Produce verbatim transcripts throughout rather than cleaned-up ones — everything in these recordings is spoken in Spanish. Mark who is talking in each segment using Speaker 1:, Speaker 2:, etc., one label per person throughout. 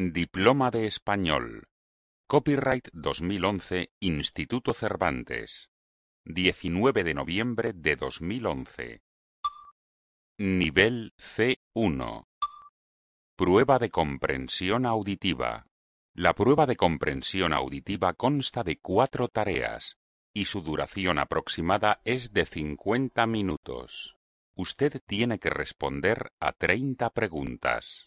Speaker 1: Diploma de Español. Copyright dos mil once, Instituto Cervantes. diecinueve de noviembre de dos mil once. Nivel C uno. Prueba de comprensión auditiva. La prueba de comprensión auditiva consta de cuatro tareas y su duración aproximada es de cincuenta minutos. Usted tiene que responder a treinta preguntas.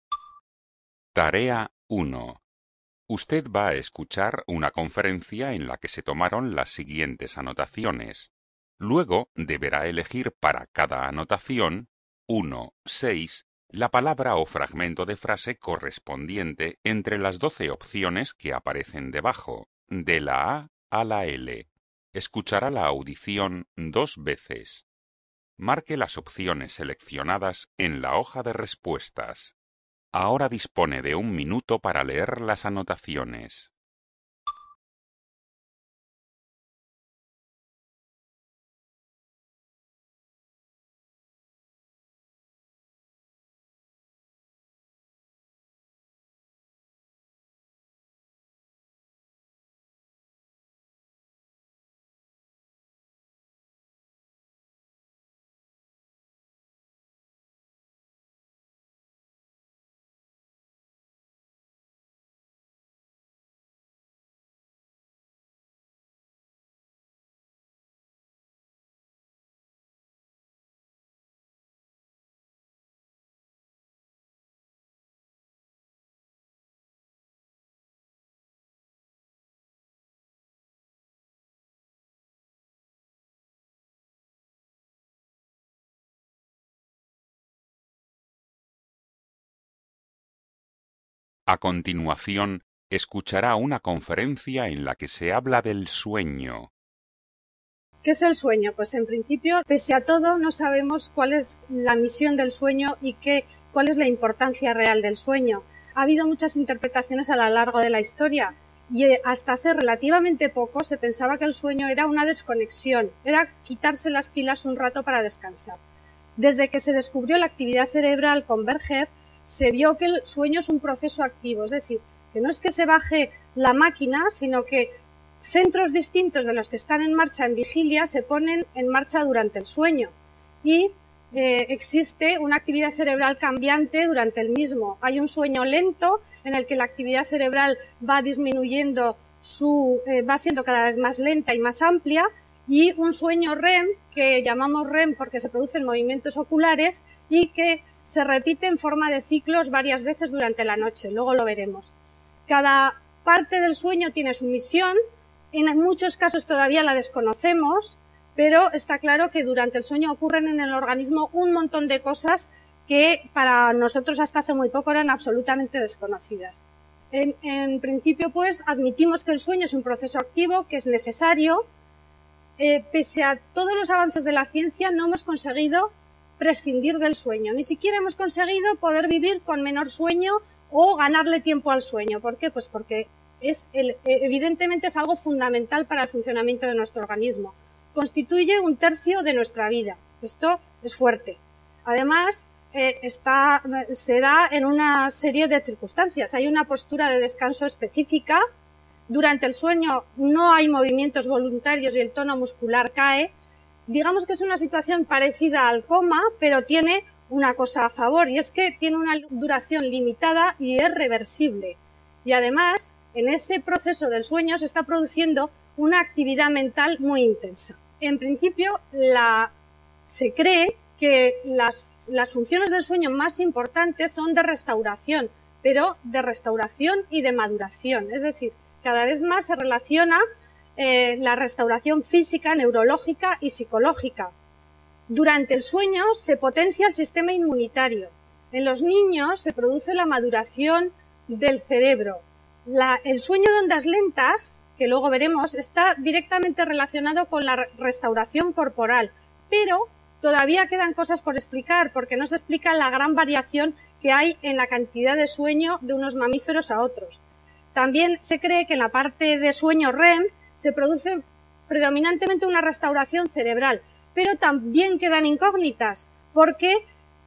Speaker 1: Tarea uno. Usted va a escuchar una conferencia en la que se tomaron las siguientes anotaciones. Luego deberá elegir para cada anotación, uno, seis, la palabra o fragmento de frase correspondiente entre las doce opciones que aparecen debajo, de la A a la L. Escuchará la audición dos veces. Marque las opciones seleccionadas en la hoja de respuestas. Ahora dispone de un minuto para leer las anotaciones. A continuación, escuchará una conferencia en la que se habla del sueño.
Speaker 2: ¿Qué es el sueño? Pues en principio, pese a todo, no sabemos cuál es la misión del sueño y qué, cuál es la importancia real del sueño. Ha habido muchas interpretaciones a lo largo de la historia y hasta hace relativamente poco se pensaba que el sueño era una desconexión, era quitarse las pilas un rato para descansar. Desde que se descubrió la actividad cerebral con Berger, se vio que el sueño es un proceso activo, es decir, que no es que se baje la máquina, sino que centros distintos de los que están en marcha en vigilia se ponen en marcha durante el sueño y eh, existe una actividad cerebral cambiante durante el mismo. Hay un sueño lento en el que la actividad cerebral va disminuyendo, su, eh, va siendo cada vez más lenta y más amplia, y un sueño R E M, que llamamos R E M porque se producen movimientos oculares y que se repite en forma de ciclos varias veces durante la noche. Luego lo veremos. Cada parte del sueño tiene su misión. En muchos casos todavía la desconocemos, pero está claro que durante el sueño ocurren en el organismo un montón de cosas que para nosotros hasta hace muy poco eran absolutamente desconocidas. En, en principio, pues, admitimos que el sueño es un proceso activo, que es necesario. Eh, pese a todos los avances de la ciencia, no hemos conseguido prescindir del sueño. Ni siquiera hemos conseguido poder vivir con menor sueño o ganarle tiempo al sueño. ¿Por qué? Pues porque es el, evidentemente es algo fundamental para el funcionamiento de nuestro organismo. Constituye un tercio de nuestra vida. Esto es fuerte. Además, eh, está, se da en una serie de circunstancias. Hay una postura de descanso específica. Durante el sueño no hay movimientos voluntarios y el tono muscular cae. Digamos que es una situación parecida al coma, pero tiene una cosa a favor, y es que tiene una duración limitada y es reversible. Y además, en ese proceso del sueño se está produciendo una actividad mental muy intensa. En principio, la, se cree que las, las funciones del sueño más importantes son de restauración, pero de restauración y de maduración. Es decir, cada vez más se relaciona eh, la restauración física, neurológica y psicológica. Durante el sueño se potencia el sistema inmunitario. En los niños se produce la maduración del cerebro. La, el sueño de ondas lentas, que luego veremos, está directamente relacionado con la restauración corporal, pero todavía quedan cosas por explicar, porque no se explica la gran variación que hay en la cantidad de sueño de unos mamíferos a otros. También se cree que en la parte de sueño R E M se produce predominantemente una restauración cerebral, pero también quedan incógnitas, porque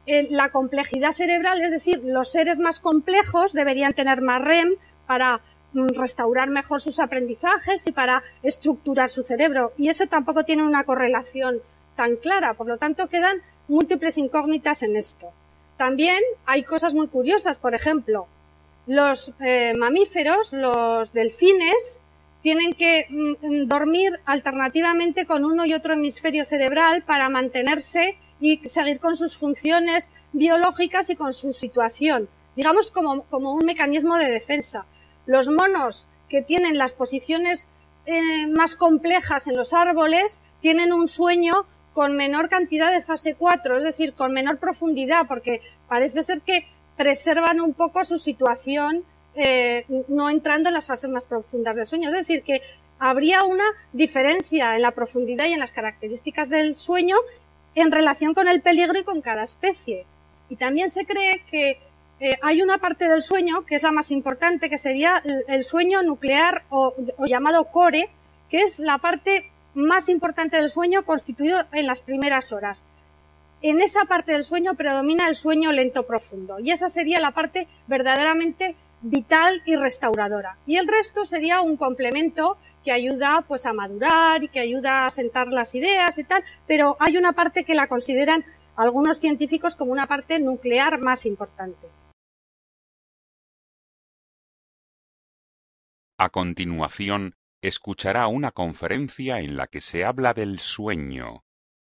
Speaker 2: eh, la complejidad cerebral, es decir, los seres más complejos deberían tener más R E M para mm, restaurar mejor sus aprendizajes y para estructurar su cerebro. Y eso tampoco tiene una correlación tan clara, por lo tanto quedan múltiples incógnitas en esto. También hay cosas muy curiosas, por ejemplo, los eh, mamíferos, los delfines, tienen que mm, dormir alternativamente con uno y otro hemisferio cerebral para mantenerse y seguir con sus funciones biológicas y con su situación, digamos como, como un mecanismo de defensa. Los monos que tienen las posiciones eh, más complejas en los árboles tienen un sueño con menor cantidad de fase cuatro, es decir, con menor profundidad, porque parece ser que preservan un poco su situación eh, no entrando en las fases más profundas del sueño. Es decir, que habría una diferencia en la profundidad y en las características del sueño en relación con el peligro y con cada especie. Y también se cree que eh, hay una parte del sueño que es la más importante, que sería el, el sueño nuclear o, o llamado core, que es la parte más importante del sueño, constituido en las primeras horas. En esa parte del sueño predomina el sueño lento profundo, y esa sería la parte verdaderamente vital y restauradora. Y el resto sería un complemento que ayuda pues a madurar y que ayuda a sentar las ideas y tal, pero hay una parte que la consideran algunos científicos como una parte nuclear más importante.
Speaker 1: A continuación, escuchará una conferencia en la que se habla del sueño.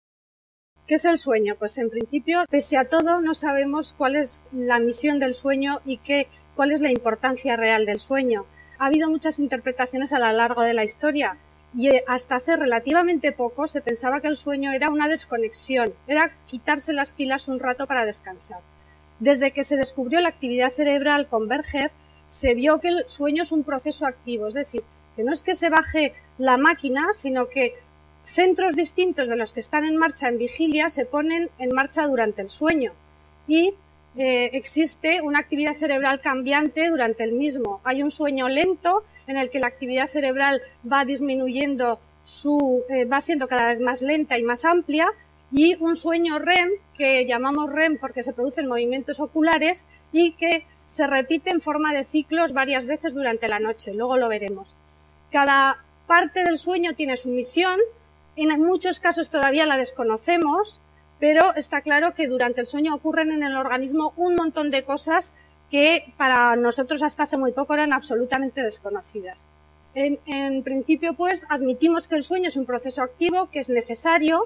Speaker 2: ¿Qué es el sueño? Pues en principio, pese a todo, no sabemos cuál es la misión del sueño y qué, cuál es la importancia real del sueño. Ha habido muchas interpretaciones a lo largo de la historia y hasta hace relativamente poco se pensaba que el sueño era una desconexión, era quitarse las pilas un rato para descansar. Desde que se descubrió la actividad cerebral con Berger, se vio que el sueño es un proceso activo, es decir, que no es que se baje la máquina, sino que centros distintos de los que están en marcha en vigilia se ponen en marcha durante el sueño y eh, existe una actividad cerebral cambiante durante el mismo. Hay un sueño lento en el que la actividad cerebral va disminuyendo, su, eh, va siendo cada vez más lenta y más amplia, y un sueño R E M que llamamos R E M porque se producen movimientos oculares y que se repite en forma de ciclos varias veces durante la noche. Luego lo veremos. Cada parte del sueño tiene su misión. En muchos casos todavía la desconocemos, pero está claro que durante el sueño ocurren en el organismo un montón de cosas que para nosotros hasta hace muy poco eran absolutamente desconocidas. En, en principio, pues, admitimos que el sueño es un proceso activo, que es necesario.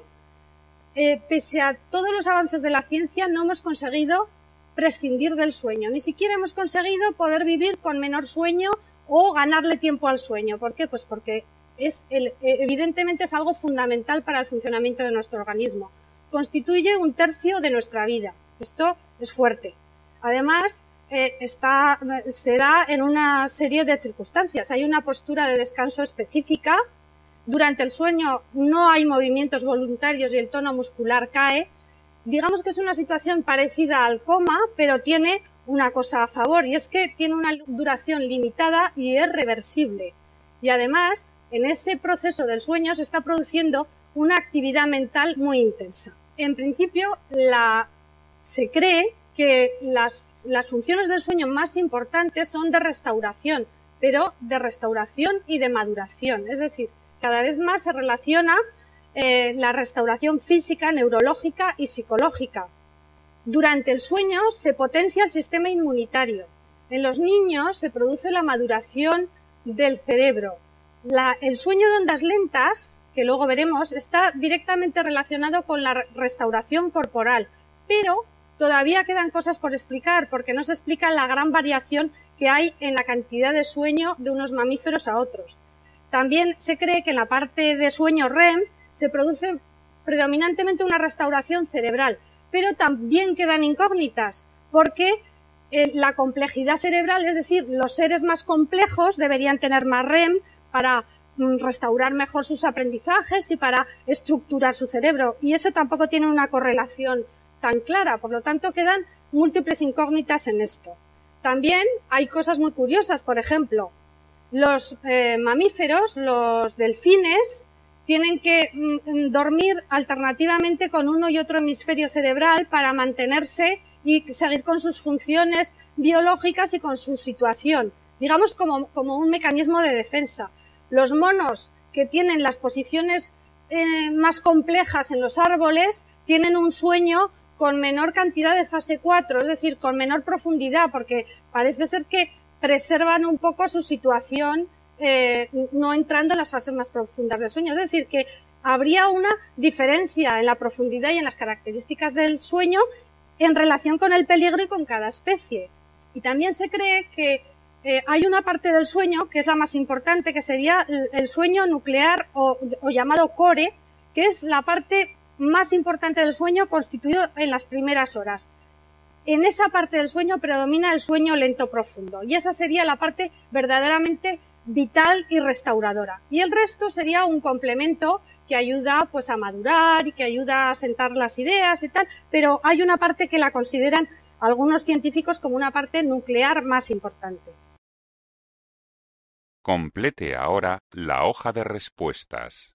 Speaker 2: Eh, pese a todos los avances de la ciencia, no hemos conseguido prescindir del sueño. Ni siquiera hemos conseguido poder vivir con menor sueño o ganarle tiempo al sueño. ¿Por qué? Pues porque es el, evidentemente es algo fundamental para el funcionamiento de nuestro organismo. Constituye un tercio de nuestra vida. Esto es fuerte. Además, eh, está, se da en una serie de circunstancias. Hay una postura de descanso específica. Durante el sueño no hay movimientos voluntarios y el tono muscular cae. Digamos que es una situación parecida al coma, pero tiene una cosa a favor, y es que tiene una duración limitada y es reversible. Y además, en ese proceso del sueño se está produciendo una actividad mental muy intensa. En principio, la, se cree que las, las funciones del sueño más importantes son de restauración, pero de restauración y de maduración. Es decir, cada vez más se relaciona eh, la restauración física, neurológica y psicológica. Durante el sueño se potencia el sistema inmunitario. En los niños se produce la maduración del cerebro. La, el sueño de ondas lentas, que luego veremos, está directamente relacionado con la restauración corporal, pero todavía quedan cosas por explicar, porque no se explica la gran variación que hay en la cantidad de sueño de unos mamíferos a otros. También se cree que en la parte de sueño R E M se produce predominantemente una restauración cerebral, pero también quedan incógnitas, porque eh, la complejidad cerebral, es decir, los seres más complejos deberían tener más R E M para mm, restaurar mejor sus aprendizajes y para estructurar su cerebro, y eso tampoco tiene una correlación tan clara, por lo tanto quedan múltiples incógnitas en esto. También hay cosas muy curiosas, por ejemplo, los eh, mamíferos, los delfines, tienen que mm, dormir alternativamente con uno y otro hemisferio cerebral para mantenerse y seguir con sus funciones biológicas y con su situación, digamos como, como un mecanismo de defensa. Los monos que tienen las posiciones eh, más complejas en los árboles tienen un sueño con menor cantidad de fase cuatro, es decir, con menor profundidad, porque parece ser que preservan un poco su situación eh, no entrando en las fases más profundas del sueño. Es decir, que habría una diferencia en la profundidad y en las características del sueño en relación con el peligro y con cada especie. Y también se cree que eh, hay una parte del sueño que es la más importante, que sería el sueño nuclear o, o llamado core, que es la parte más importante del sueño, constituido en las primeras horas. En esa parte del sueño predomina el sueño lento profundo, y esa sería la parte verdaderamente vital y restauradora. Y el resto sería un complemento que ayuda pues a madurar y que ayuda a sentar las ideas y tal, pero hay una parte que la consideran algunos científicos como una parte nuclear más importante.
Speaker 1: Complete ahora la hoja de respuestas.